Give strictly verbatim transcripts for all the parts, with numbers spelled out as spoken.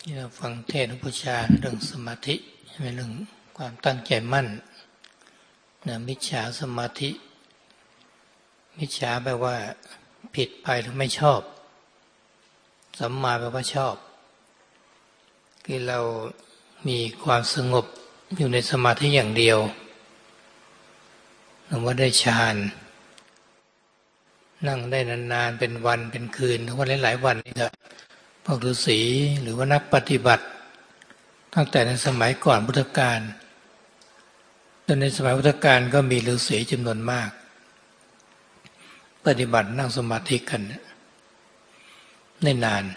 ที่เราฟังเทศน์พุทธเจ้าเรื่องสมาธิเป็นเรื่องความตั้งใจมั่นนะมิจฉาสมาธิมิจฉาแปลว่าผิดไปหรือไม่ชอบสัมมาแปลว่าชอบคือเรามีความสงบอยู่ในสมาธิอย่างเดียวหรือว่าได้ฌานนั่งได้นานๆเป็นวันเป็นคืนหรือว่าหลายๆวันนี่ก็พวกฤาษีหรือว่านักปฏิบัติตั้งแต่ในสมัยก่อนพุทธกาลจนในสมัยพุทธกาลก็มีฤาษีจำนวนมากปฏิบัตินั่งสมาธิกันได้นาน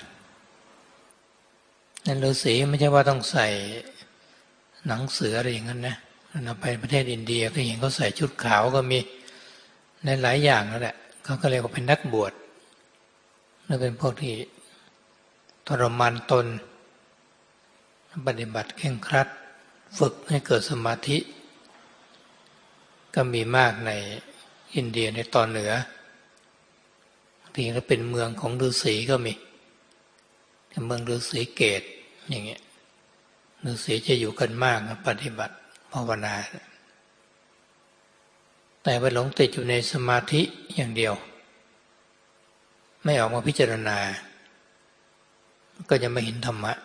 นั่นฤาษีไม่ใช่ว่าต้องใส่หนังเสืออะไรอย่างนั้นนะเราไปประเทศอินเดียก็เห็นเขาใส่ชุดขาวก็มีในหลายอย่างนั่นแหละเขาก็เรียกว่าเป็นนักบวชนั่นเป็นพวกที่ทรมานตนปฏิบัติเคร่งครัดฝึกให้เกิดสมาธิก็มีมากในอินเดียในตอนเหนือที่ก็เป็นเมืองของฤาษีก็มีเมืองฤาษีเกตอย่างเงี้ยฤาษีจะอยู่กันมากปฏิบัติภาวนาแต่ไปหลงติดอยู่ในสมาธิอย่างเดียวไม่ออกมาพิจารณาก็จะไม่เห็นธรรมะ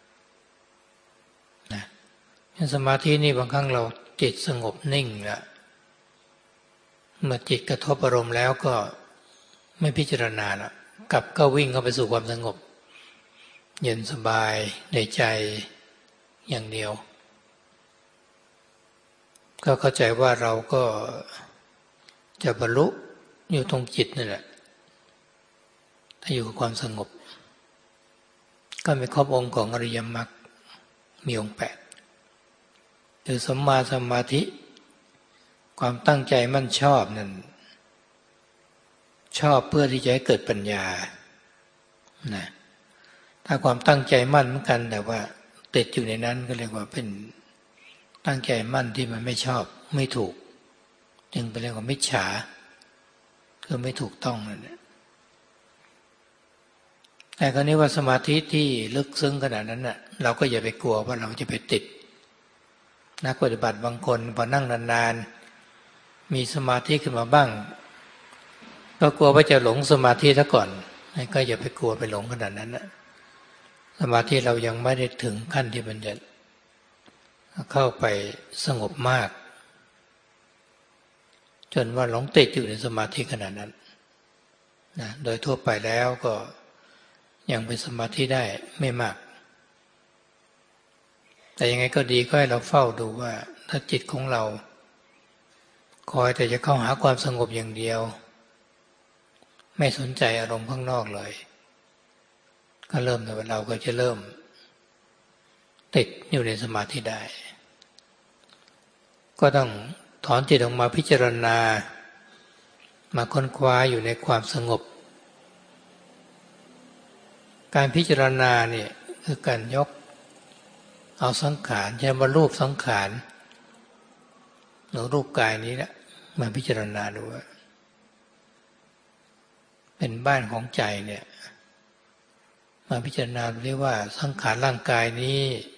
นะสมาธินี่บางครั้งเราจิตสงบนิ่งแล้วเมื่อจิตกระทบอารมณ์แล้วก็ไม่พิจารณาแล้วกลับก็วิ่งเข้าไปสู่ความสงบเย็นสบายในใจอย่างเดียวก็เข้าใจว่าเราก็จะบรรลุอยู่ตรงจิตนั่นแหละถ้าอยู่กับความสงบก็ไม่ครบองค์ของอริยมรรคมีองค์แปดคือสัมมาสมาธิความตั้งใจมั่นชอบนั่นชอบเพื่อที่จะให้เกิดปัญญานะถ้าความตั้งใจมั่นเหมือนกันแต่ว่าติดอยู่ในนั้นก็เรียกว่าเป็นตั้งใจมั่นที่มันไม่ชอบไม่ถูกจึงเป็นเรียกว่ามิจฉาคือไม่ถูกต้องนั่นแหละแต่คราวนี้ว่าสมาธิที่ลึกซึ้งขนาดนั้นน่ะเราก็อย่าไปกลัวว่าเราจะไปติดนักปฏิบัติบางคนพอนั่งนานๆมีสมาธิขึ้นมาบ้างก็กลัวว่าจะหลงสมาธิซะก่อนก็อย่าไปกลัวไปหลงขนาดนั้นน่ะสมาธิเรายังไม่ได้ถึงขั้นที่มันจะเข้าไปสงบมากจนว่าหลงติดอยู่ในสมาธิขนาดนั้นนะโดยทั่วไปแล้วก็ยังเป็นสมาธิได้ไม่มากแต่ยังไงก็ดีก็ให้เราเฝ้าดูว่าถ้าจิตของเราคอยแต่จะเข้าหาความสงบอย่างเดียวไม่สนใจอารมณ์ข้างนอกเลยก็เริ่มแต่ว่าเราก็จะเริ่มติดอยู่ในสมาธิได้ก็ต้องถอนจิตออกมาพิจารณามาค้นคว้าอยู่ในความสงบการพิจารณาเนี่ยคือการยกเอาสังขารใช้ว่ารูปสังขารหรือรูปกายนี้แหละมาพิจารณาดูว่าเป็นบ้านของใจเนี่ยมาพิจารณาดูได้ว่าสังขารร่างกายนี้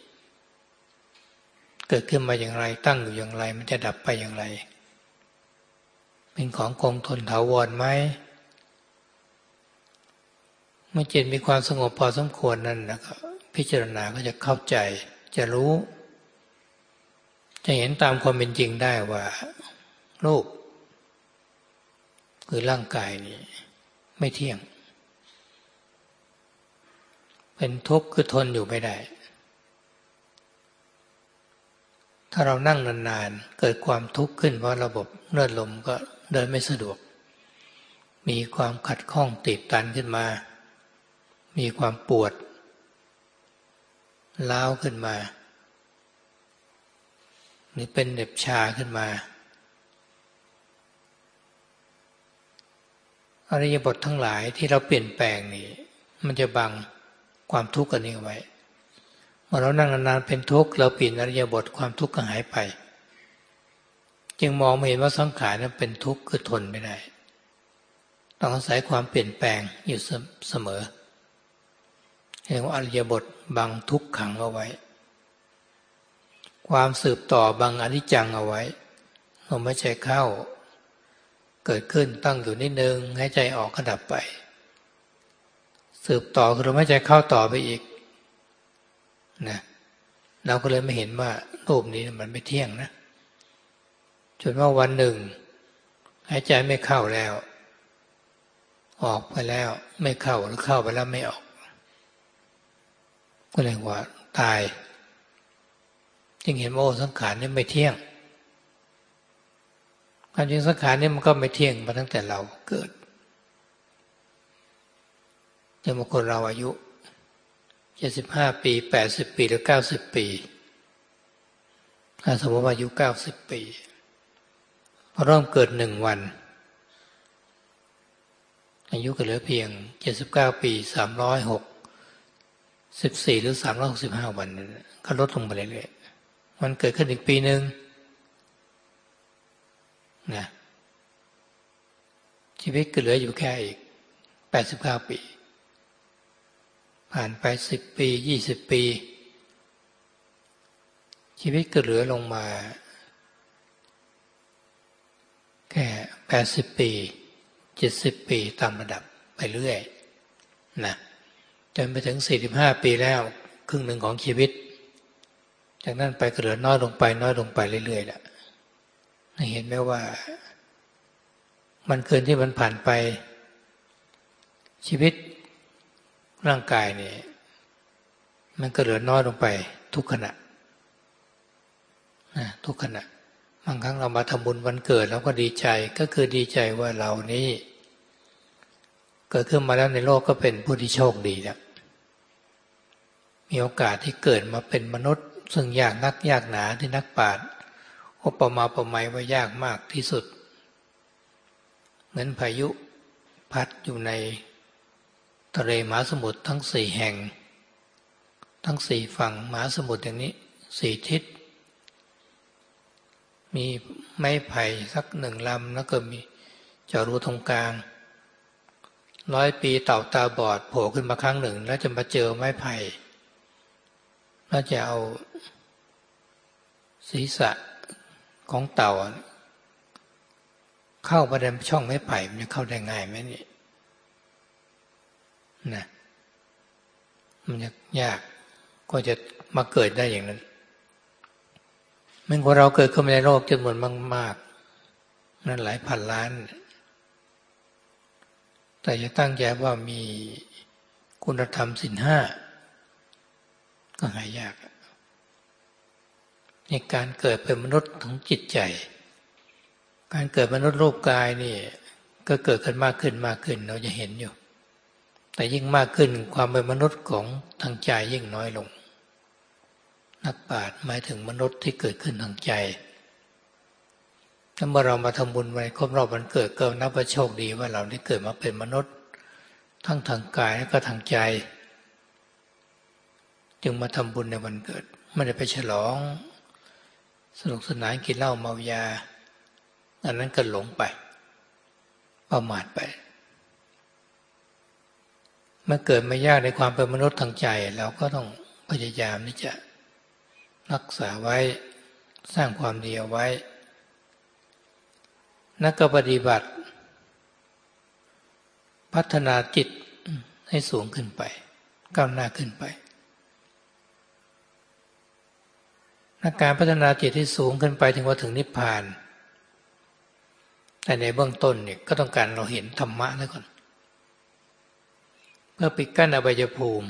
เกิดขึ้นมาอย่างไรตั้งอยู่อย่างไรมันจะดับไปอย่างไรเป็นของคงทนถาวรไหมเมื่อจิตมีความสงบพอสมควรนั่นแล้วก็พิจารณาก็จะเข้าใจจะรู้จะเห็นตามความเป็นจริงได้ว่ารูปคือร่างกายนี้ไม่เที่ยงเป็นทุกข์คือทนอยู่ไม่ได้ถ้าเรานั่งนานๆเกิดความทุกข์ขึ้นเพราะระบบเลือดลมก็เดินไม่สะดวกมีความขัดข้องตีบตันขึ้นมามีความปวดร้าวขึ้นมาหรือเป็นเหน็บชาขึ้นมาอริยบททั้งหลายที่เราเปลี่ยนแปลงนี่มันจะบังความทุกข์อันนี้ไว้เมื่อเรานั่งนานๆเป็นทุกข์เราเปลี่ยนอริยบทความทุกข์ก็หายไปจึงมองไม่เห็นว่าสังขารนั้นเป็นทุกข์คือทนไม่ได้ต้องอาศัยความเปลี่ยนแปลงอยู่เสมอเรียกว่าอริยบทบังทุกขังเอาไว้ความสืบต่อบังอนิจจังเอาไว้ลมหายใจเข้าเกิดขึ้นตั้งอยู่นิดนึงหายใจออกก็ดับไปสืบต่อคือลมหายใจเข้าต่อไปอีกนะเราก็เลยไม่เห็นว่ารูปนี้มันไม่เที่ยงนะจนว่าวันหนึ่งหายใจไม่เข้าแล้วออกไปแล้วไม่เข้าหรือเข้าไปแล้วไม่ออกก็เลยว่าตายจึงเห็นว่าสังขารนี่ไม่เที่ยงความจริงสังขารนี่มันก็ไม่เที่ยงมาตั้งแต่เราเกิดอย่างบางคนเราอายุเจ็ดสิบห้าปีแปดสิบปีหรือเก้าสิบปีถ้าสมมติว่าอายุเก้าสิบปีพอเริ่มเกิดหนึ่งวันอายุก็เหลือเพียงเจ็ดสิบเก้าปีสามร้อยหกสิบสี่หรือสามร้อยหกสิบห้าวันก็ลดลงไปเรื่อยๆมันเกิดขึ้นอีกปีหนึ่งนะชีวิตก็เหลืออยู่แค่อีกแปดสิบเก้าปีผ่านไปสิบปียี่สิบปีชีวิตก็เหลือลงมาแค่แปดสิบปีเจ็ดสิบปีตามระดับไปเรื่อยนะจนไปถึงสี่สิบห้าปีแล้วครึ่งหนึ่งของชีวิตจากนั้นไปก็เหลือน้อยลงไปน้อยลงไปเรื่อยๆแหละเห็นไหมว่ามันเกินที่มันผ่านไปชีวิตร่างกายนี่มันก็เหลือน้อยลงไปทุกขณะนะทุกขณะบางครั้งเรามาทำบุญวันเกิดเราก็ดีใจก็คือดีใจว่าเรานี้เกิดขึ้นมาแล้วในโลกก็เป็นผู้ที่โชคดีแล้วมีโอกาสที่เกิดมาเป็นมนุษย์ซึ่งยากนักยากหนาที่นักปราชญ์อุปมาอุปไมยว่ายากมากที่สุดเหมือนพายุพัดอยู่ในทะเลมหาสมุทรทั้งสี่แห่งทั้งสี่ฝั่งมหาสมุทรอย่างนี้สี่ทิศมีไม้ไผ่สักหนึ่งลำแล้วก็มีเจาะรูตรงกลางร้อยปีเต่าตาบอดโผล่ขึ้นมาครั้งหนึ่งแล้วจะมาเจอไม้ไผ่แล้วจะเอาศีรษะของเต่าเข้าไปในช่องไม้ไผ่มันจะเข้าได้ง่ายไหมนี่นะมันจะยากก็จะมาเกิดได้อย่างนั้นเมื่อคนเราเกิดขึ้นในโลกจำนวนมากๆนั่นหลายพันล้านแต่จะตั้งใจว่ามีคุณธรรมศีลห้าก็หายากในการเกิดเป็นมนุษย์ของจิตใจการเกิดมนุษย์รูปกายนี่ก็เกิดขึ้นมากขึ้นมากขึ้นเราจะเห็นอยู่แต่ยิ่งมากขึ้นความเป็นมนุษย์ของทางใจยิ่งน้อยลงนักปราชญ์หมายถึงมนุษย์ที่เกิดขึ้นทางใจถ้าเมื่อเรามาทำบุญวันครบรอบวันเกิดก็นับว่าโชคดีว่าเราได้เกิดมาเป็นมนุษย์ทั้งทางกายและก็ทางใจจึงมาทำบุญในวันเกิดไม่ได้ไปฉลองสนุกสนานกินเหล้าเมายาอันนั้นก็หลงไปประมาทไปเมื่อเกิดไม่ยากในความเป็นมนุษย์ทางใจเราก็ต้องพยายามที่จะรักษาไว้สร้างความดีเอาไว้นักปฏิบัติพัฒนาจิตให้สูงขึ้นไปก้าวหน้าขึ้นไปนักการพัฒนาจิตให้สูงขึ้นไปถึงว่าถึงนิพพานแต่ในเบื้องต้นเนี่ยก็ต้องการเราเห็นธรรมะแล้วก่อนเพื่อปิดกั้นอบายภูมิ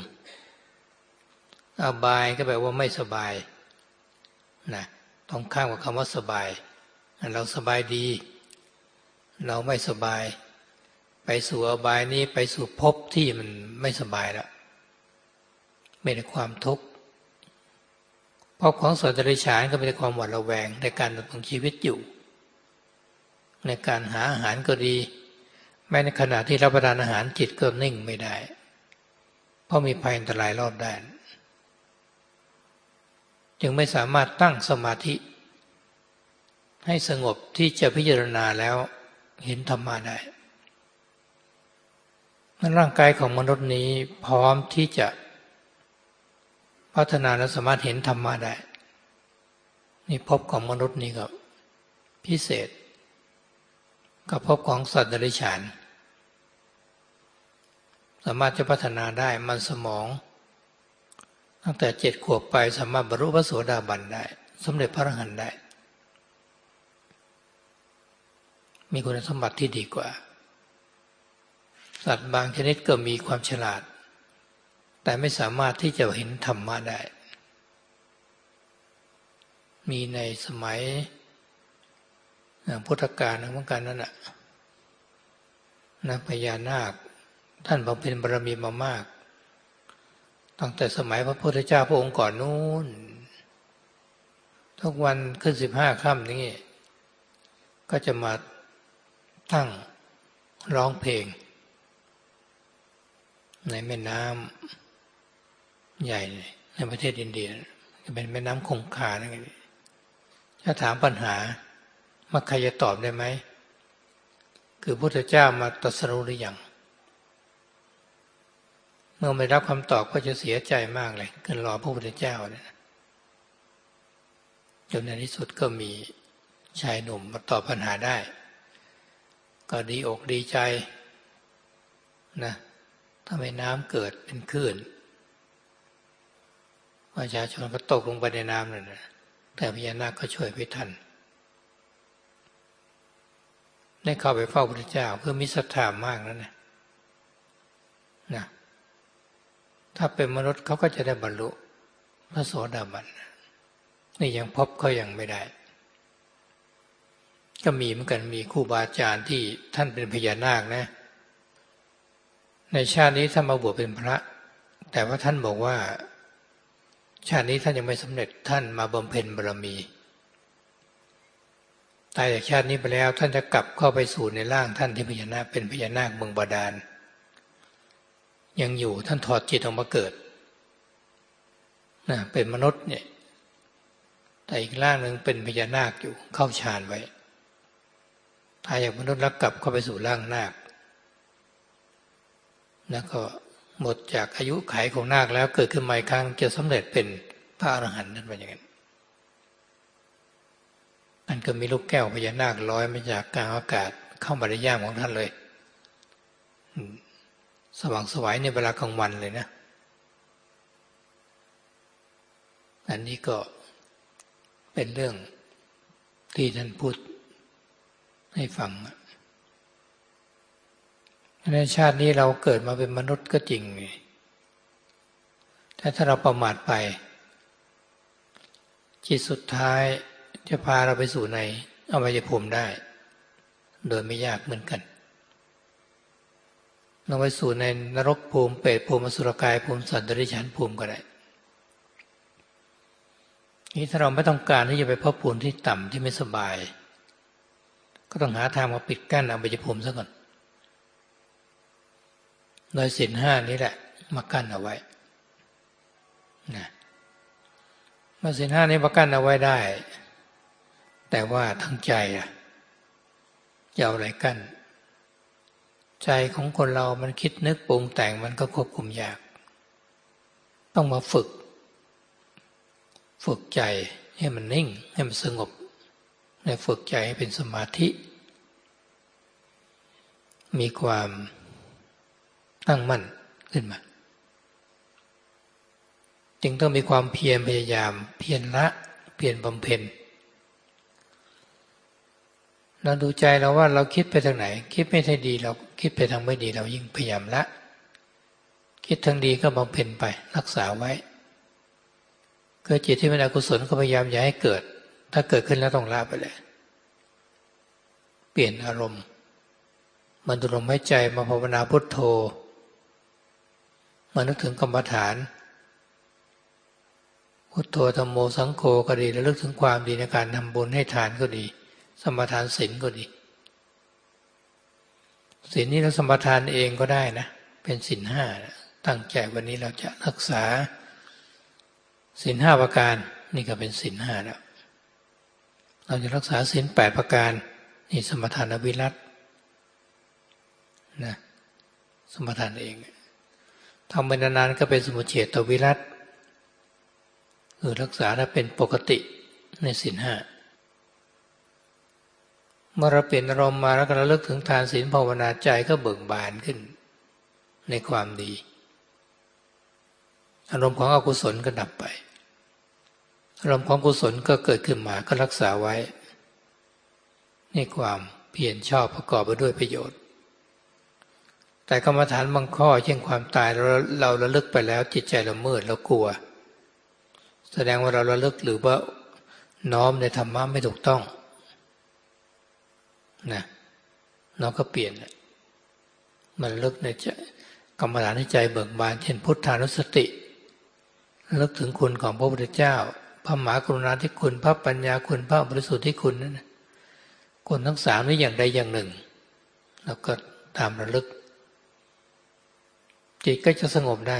อบายก็แปลว่าไม่สบายนะต้องข้ามกับคำว่าสบายเราสบายดีเราไม่สบายไปสู่อบายนี้ไปสู่ภพที่มันไม่สบายแล้วไม่ได้ความทุกข์ภพของสัตว์เดรัจฉานก็เป็นความหวาดระแวงในการดำรงชีวิตอยู่ในการหาอาหารก็ดีแม้ในขณะที่รับประทานอาหารจิตก็นิ่งไม่ได้เพราะมีภัยอันตรายรอบด้านจึงไม่สามารถตั้งสมาธิให้สงบที่จะพิจารณาแล้วเห็นธรรมะได้ร่างกายของมนุษย์นี้พร้อมที่จะพัฒนาและสามารถเห็นธรรมะได้นี่ภพของมนุษย์นี่ก็พิเศษกับภพของสัตว์เดรัจฉานสามารถจะพัฒนาได้มันสมองตั้งแต่เจ็ดขวบไปสามารถบรรลุพระโสดาบันได้สำเร็จพระอรหันต์ได้มีคุณสมบัติที่ดีกว่าสัตว์บางชนิดก็มีความฉลาดแต่ไม่สามารถที่จะเห็นธรรมะได้มีในสมัยพุทธกาลเหมือนกันนั่นแหละนะพญานาคท่านบำเพ็ญบารมีมามากตั้งแต่สมัยพระพุทธเจ้าพระองค์ก่อนนู้นทุกวันขึ้นสิบห้าค่ำนี้ก็จะมาตั้งร้องเพลงในแม่น้ำใหญ่ในประเทศอินเดียจะเป็นแม่น้ำคงคานะถ้าถามปัญหาว่าใครจะตอบได้ไหมคือพระพุทธเจ้ามาตรัสรู้หรือยังเมื่อไม่รับคำตอบก็จะเสียใจมากเลยก็รอพระพุทธเจ้าเนี่ยจนในที่สุดก็มีชายหนุ่มมาตอบปัญหาได้ก็ดีอกดีใจนะถ้าแม่น้ำเกิดเป็นคลื่นประชาชนก็ตกลงไปในน้ำนั่นนะแต่พญานาคก็ช่วยไว้ทันได้เข้าไปเฝ้าพระพุทธเจ้าเพื่อมีศรัทธามากนั่นนะนะถ้าเป็นมนุษย์เขาก็จะได้บรรลุพระโสดาบันนี่ยังพบเขายังไม่ได้ก็มีเหมือนกันมีครูบาอาจารย์ที่ท่านเป็นพญานาคนะในชาตินี้ท่านมาบวชเป็นพระแต่ว่าท่านบอกว่าชาตินี้ท่านยังไม่สำเร็จท่านมาบำเพ็ญบารมีตายจากชาตินี้ไปแล้วท่านจะกลับเข้าไปสู่ในร่างท่านที่พญานาคเป็นพญานาคเมืองบาดาลยังอยู่ท่านถอดจิตออกมาเกิดนะเป็นมนุษย์เนี่ยแต่อีกร่างหนึ่งเป็นพญานาคอยู่เข้าฌานไว้ตายจากมนุษย์แล้วกลับเข้าไปสู่ร่างนาคแล้วก็หมดจากอายุขัยของนาคแล้วเกิดขึ้นใหม่ครั้งจะสำเร็จเป็นพระอรหันต์นั่นเป็นอย่างนั้นนั่นก็มีลูกแก้วพญานาคลอยมาจากกลางอากาศเข้ามาในย่ามของท่านเลยสว่างสวยในเวลากลางวันเลยนะอันนี้ก็เป็นเรื่องที่ท่านพูดให้ฟังในชาตินี้เราเกิดมาเป็นมนุษย์ก็จริงแต่ถ้าเราประมาทไปจิตสุดท้ายจะพาเราไปสู่ในอวัยภูมิได้โดยไม่ยากเหมือนกันเราไปสู่ในนรกภูมิเปรตภูมิอสุรกายภูมิสัตว์เดรัจฉานภูมิก็ได้นี่ถ้าเราไม่ต้องการที่จะไปพบภูมิที่ต่ำที่ไม่สบายก็ต้องหาทางมาปิดกั้นอวัยภูมิซะก่อนโดยศีลห้านี้แหละมากั้นเอาไว้นะเมื่อศีลห้านี้มากั้นเอาไว้ได้แต่ว่าทั้งใจอะจะเอาอะไรกั้นใจของคนเรามันคิดนึกปรุงแต่งมันก็ควบคุมยากต้องมาฝึกฝึกใจให้มันนิ่งให้มันสงบและฝึกใจให้เป็นสมาธิมีความตั้งมั่นขึ้นมาจึงต้องมีความเพียรพยายามเพียรละเพียรบำเพ็ญเราดูใจเราว่าเราคิดไปทางไหนคิดไม่ได้ดีเราคิดไปทางไม่ดีเรายิ่งพยายามละคิดทางดีก็บำเพ็ญไปรักษาไว้เกิดจิตที่เป็นอกุศลก็พยายามอย่าให้เกิดถ้าเกิดขึ้นแล้วต้องละไปเลยเปลี่ยนอารมณ์มันดูลมหายใจมาภาวนาพุทโธมานึกถึงกรรมฐานพุทโธธัมโมสังโฆก็ดีระลึกถึงความดีในการทำบุญให้ทานก็ดีสมทานศีลก็ดีศีลนี้เราสมทานเองก็ได้นะเป็นศีลห้าตั้งใจวันนี้เราจะรักษาศีลห้าประการนี่ก็เป็นศีลห้าแล้วเราจะรักษาศีลแปดประการนี่สมทานอวิรัตนะสมทานเองทำไปนานๆก็เป็นสมุจเฉทวิรัตคือรักษาถ้าเป็นปกติในศีลห้าเมื่อเราเปลี่ยนอารมณ์มาแล้วก็ระลึกถึงทานศีลภาวนาใจก็เบิกบานขึ้นในความดีอารมณ์ของอกุศลก็ดับไปอารมณ์ของกุศลก็เกิดขึ้นมาก็รักษาไว้ในความเพียรชอบประกอบไปด้วยประโยชน์แต่กรรมฐานบางข้อเช่นความตายเราเราระลึกไปแล้วจิตใจเรามืดเรากลัวแสดงว่าเราระลึกหรือว่าน้อมในธรรมะไม่ถูกต้องนะเราก็เปลี่ยนมันระลึกในใจกรรมฐานในใจเบิกบานเช่นพุทธานุสติระลึกถึงคุณของพระพุทธเจ้าพระมหากรุณาธิคุณพระปัญญาคุณพระบริสุทธิคุณนั่นนะคุณทั้งสามนี้อย่างใดอย่างหนึ่งแล้วก็ตามระลึกจิตก็จะสงบได้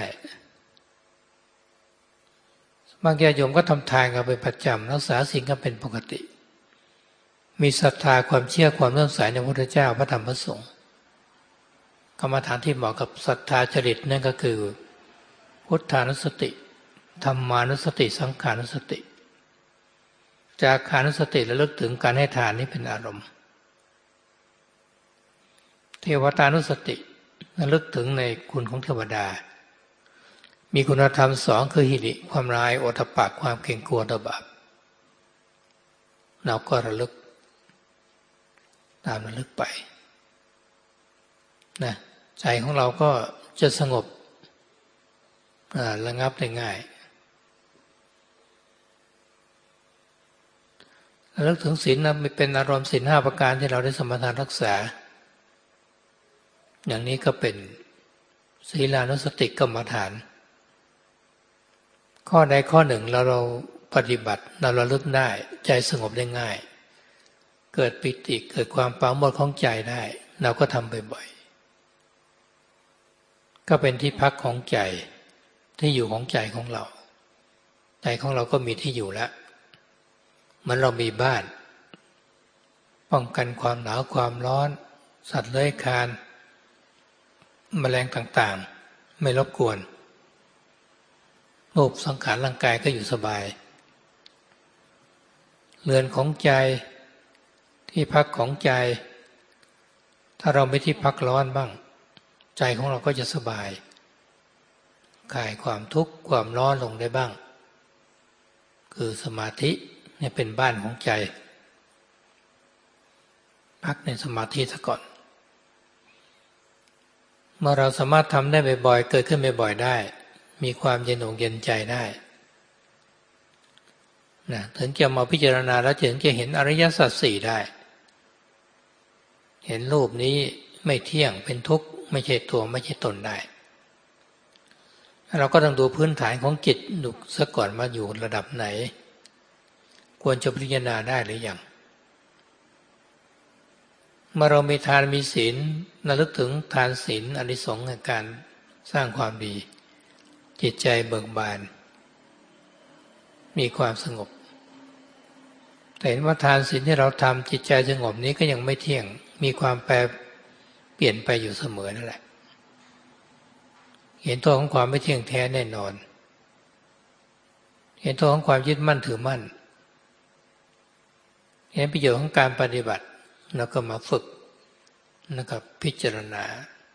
บางญาติโยมก็ทำทานกันเป็นประจำรักษาศีลกันเป็นปกติมีศรัทธาความเชื่อความเลื่อมใสในพระพุทธเจ้าพระธรรมพระสงฆ์กรรมฐานที่เหมาะกับศรัทธาจริตนั่นก็คือพุทธานุสติธรรมานุสติสังขานุสติจาคานุสติระลึกถึงการให้ทานนี้เป็นอารมณ์เทวตานุสติระลึกถึงในคุณของเทวดามีคุณธรรมสองคือหิริความร้ายโอตปะความเกรงกลัวต่อบาปเราก็ระลึกตามระลึกไปนะใจของเราก็จะสงบระงับได้ง่ายระลึกถึงศีลนะเป็นอารมณ์ศีลห้าประการที่เราได้สมาทานรักษาอย่างนี้ก็เป็นศีลานุสติกรรมฐานข้อใดข้อหนึ่งเราเราปฏิบัติเราระลึกได้ใจสงบได้ง่ายเกิดปิติเกิดความปราโมทย์ของใจได้เราก็ทำบ่อยๆก็เป็นที่พักของใจที่อยู่ของใจของเราใจของเราก็มีที่อยู่แล้วเหมือนเรามีบ้านป้องกันความหนาวความร้อนสัตว์เลื้อยคลานแมลงต่างๆไม่รบกวนรูปสังขารร่างกายก็อยู่สบายเรือนของใจที่พักของใจถ้าเราไม่ที่พักร้อนบ้างใจของเราก็จะสบายคลายความทุกข์ความร้อนลงได้บ้างคือสมาธิเนี่ยเป็นบ้านของใจพักในสมาธิซะก่อนเมื่อเราสามารถทำได้บ่อยๆเกิดขึ้นบ่อยๆได้มีความเย็นอกเย็นใจได้นะถึงจะมาพิจารณาแล้วถึงจะเห็นอริยสัจสี่ได้เห็นรูปนี้ไม่เที่ยงเป็นทุกข์ไม่ใช่ตัวไม่ใช่ตนได้เราก็ต้องดูพื้นฐานของจิตดูซะก่อนมาอยู่ระดับไหนควรจะพิจารณาได้หรือยังเมื่อเรามีทานมีศีลระลึกถึงทานศีลอานิสงส์ในการสร้างความดีจิตใจเบิกบานมีความสงบแต่เห็นว่าทานศีลที่เราทำจิตใจสงบนี้ก็ยังไม่เที่ยงมีความแปรเปลี่ยนไปอยู่เสมอนั่นแหละเห็นตัวของความไม่เที่ยงแท้แน่นอนเห็นตัวของความยึดมั่นถือมั่นเห็นประโยชน์ของการปฏิบัติแล้วก็มาฝึกนะครับพิจารณา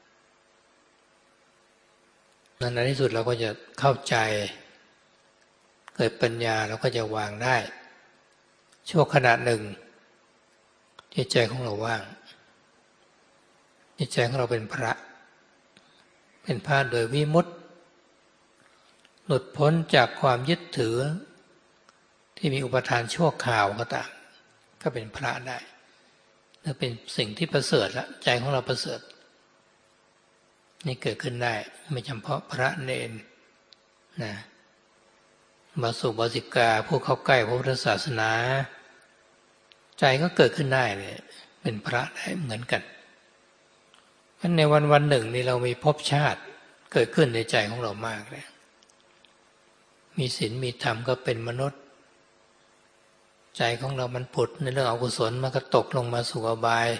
ในที่สุดเราก็จะเข้าใจเกิดปัญญาเราก็จะวางได้ชั่วขณะหนึ่งจิตใจของเราว่างจิตใจของเราเป็นพระเป็นพระโดยวิมุตติหลุดพ้นจากความยึดถือที่มีอุปทานชั่วคราวก็ตามก็เป็นพระได้นั่นเป็นสิ่งที่ประเสริฐละใจของเราประเสริฐนี่เกิดขึ้นได้ไม่เฉพาะพระเนรนะมาสู่บาสิกาผู้เข้าใกล้พระพุทธศาสนาใจก็เกิดขึ้นได้เลยเป็นพระได้เหมือนกันเพราะในวันวันหนึ่งนี่เรามีภพชาติเกิดขึ้นในใจของเรามากเลยมีศีลมีธรรมก็เป็นมนุษย์ใจของเรามันผุดในเรื่องอกุศลมันก็ตกลงมาสู่อบาย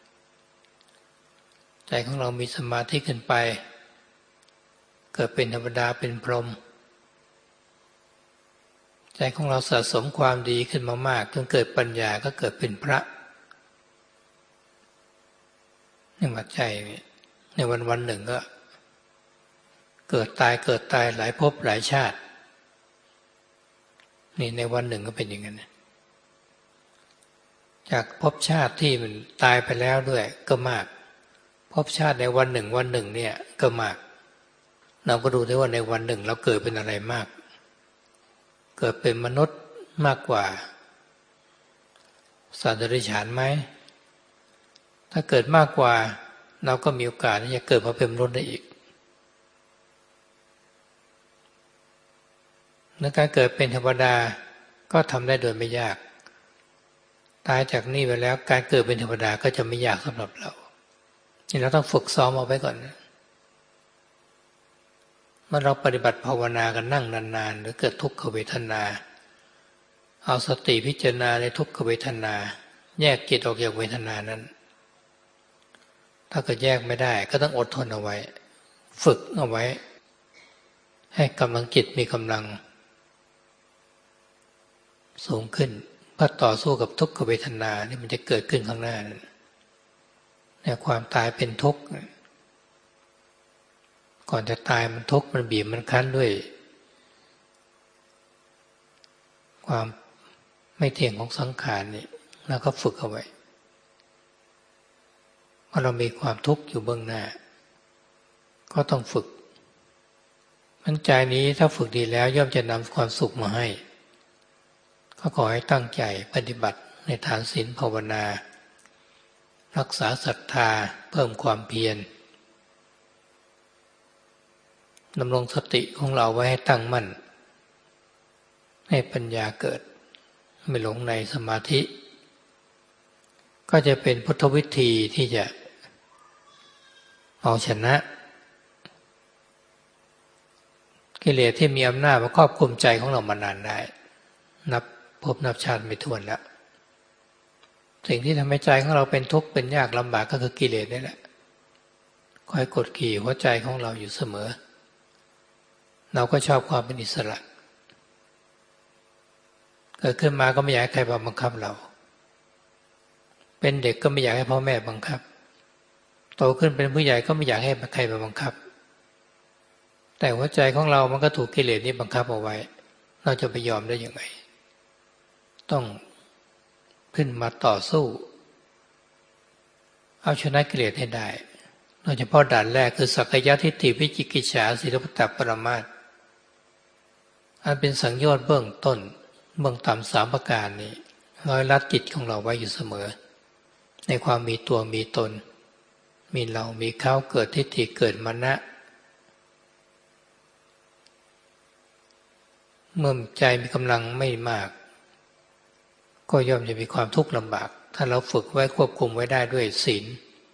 ใจของเรามีสมาธิขึ้นไปเกิดเป็นธรรมดาเป็นพรหมใจของเราสะสมความดีขึ้นมามากจนเกิดปัญญาก็เกิดเป็นพระนี่มาใจในวันวันหนึ่งก็เกิดตายเกิดตายหลายภพหลายชาตินี่ในวันหนึ่งก็เป็นอย่างนั้นจากภพชาติที่มันตายไปแล้วด้วยก็มากภพชาติในวันหนึ่งวันหนึ่งเนี่ยก็มากเราก็ดูได้ว่าในวันหนึ่งเราเกิดเป็นอะไรมากเกิดเป็นมนุษย์มากกว่าสัตว์เดรัจฉานไหมถ้าเกิดมากกว่าเราก็มีโอกาสที่จะเกิดมาเป็นมนุษย์ได้อีกในการเกิดเป็นเทวดาก็ทำได้โดยไม่ยากตายจากนี่ไปแล้วการเกิดเป็นเทวดาก็จะไม่ยากสำหรับเรานี่เราต้องฝึกซ้อมเอาไว้ก่อนนะเมื่อเราปฏิบัติภาวนากันนั่งนานๆหรือเกิดทุกขเวทนาเอาสติพิจารณาในทุกขเวทนาแยกจิตออกจากเวทนานั้นถ้าเกิดแยกไม่ได้ก็ต้องอดทนเอาไว้ฝึกเอาไว้ให้กำลังจิตมีกำลังสูงขึ้นเพื่อต่อสู้กับทุกขเวทนาที่มันจะเกิดขึ้นข้างหน้านั้นในความตายเป็นทุกข์ก่อนจะตายมันทุกข์มันบีบมันคั้นด้วยความไม่เที่ยงของสังขารนี่แล้วก็ฝึกเอาไว้เมื่อเรามีความทุกข์อยู่เบื้องหน้าก็ต้องฝึกมันใจนี้ถ้าฝึกดีแล้วย่อมจะนำความสุขมาให้ก็ขอให้ตั้งใจปฏิบัติในทานศีลภาวนารักษาศรัทธาเพิ่มความเพียรดำรงสติของเราไว้ให้ตั้งมั่นให้ปัญญาเกิดไม่หลงในสมาธิก็จะเป็นพุทธวิธีที่จะเอาชนะกิเลสที่มีอำนาจมาครอบคุมใจของเรามานานได้นับพบนับชาติไม่ถ้วนแล้วสิ่งที่ทำให้ใจของเราเป็นทุกข์เป็นยากลำบากก็คือกิเลสนี่แหละคอยกดขี่หัวใจของเราอยู่เสมอเราก็ชอบความเป็นอิสระเกิดขึ้นมาก็ไม่อยากให้ใครมาบังคับเราเป็นเด็กก็ไม่อยากให้พ่อแม่บังคับโตขึ้นเป็นผู้ใหญ่ก็ไม่อยากให้ใครมาบังคับแต่หัวใจของเรามันก็ถูกกิเลสนี้บังคับเอาไว้เราจะไปยอมได้ยังไงต้องขึ้นมาต่อสู้เอาชนะกิเลสให้ได้โดยเฉพาะด่านแรกคือสักกายทิฏฐิวิจิกิจฉาศีลปตปรมาสอันเป็นสังโยชน์เบื้องต้นเบื้องต่ำสามประการนี้ร้อยลัดจิตของเราไว้อยู่เสมอในความมีตัวมีตนมีเรามีเขาเกิดทิฏฐิเกิดมานะเมื่อใจมีกำลังไม่มากก็ย่อมจะมีความทุกข์ลำบากถ้าเราฝึกไว้ควบคุมไว้ได้ด้วยศีล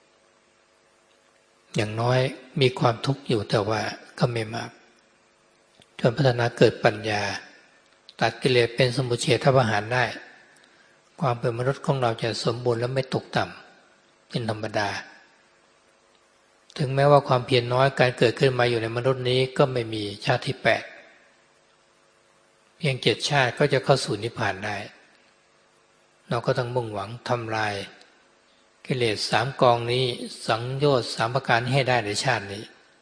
อย่างน้อยมีความทุกข์อยู่แต่ว่าก็ไม่มากจนพัฒนาเกิดปัญญาตัดกิเลสเป็นสมุจเฉทประหารได้ความเป็นมนุษย์ของเราจะสมบูรณ์และไม่ตกต่ำเป็นธรรมดาถึงแม้ว่าความเพียรน้อยการเกิดขึ้นมาอยู่ในมนุษย์นี้ก็ไม่มีชาติที่แปดเพียงเจ็ดชาติก็จะเข้าสู่นิพพานได้เราก็ต้องมุ่งหวังทำลายกิเลสสามกองนี้สังโยชน์สามประการให้ได้ในชาตินี้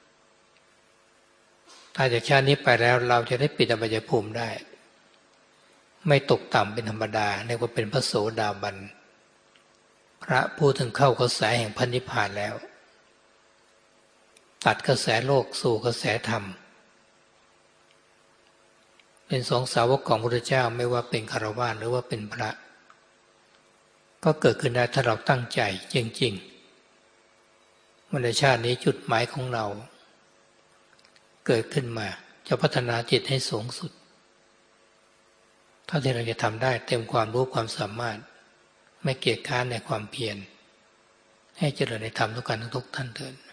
ถ้าจากชาตินี้ไปแล้วเราจะได้ปิดอบายภูมิได้ไม่ตกต่ำเป็นธรรมดาเรียกว่าเป็นพระโสดาบันพระผู้ถึงเข้ากระแสแห่งพระนิพพานแล้วตัดกระแสโลกสู่กระแสธรรมเป็นสองสาวกของพระพุทธเจ้าไม่ว่าเป็นฆราวาสหรือว่าเป็นพระก็เกิดขึ้นได้ถ้าเราตั้งใจจริงๆวันในชาตินี้จุดหมายของเราเกิดขึ้นมาจะพัฒนาจิตให้สูงสุดเท่าที่เราจะทำได้เต็มความรู้ความสามารถไม่เกียจคร้านในความเพียรให้เจริญในธรรมทุกการทุกท่านเถิด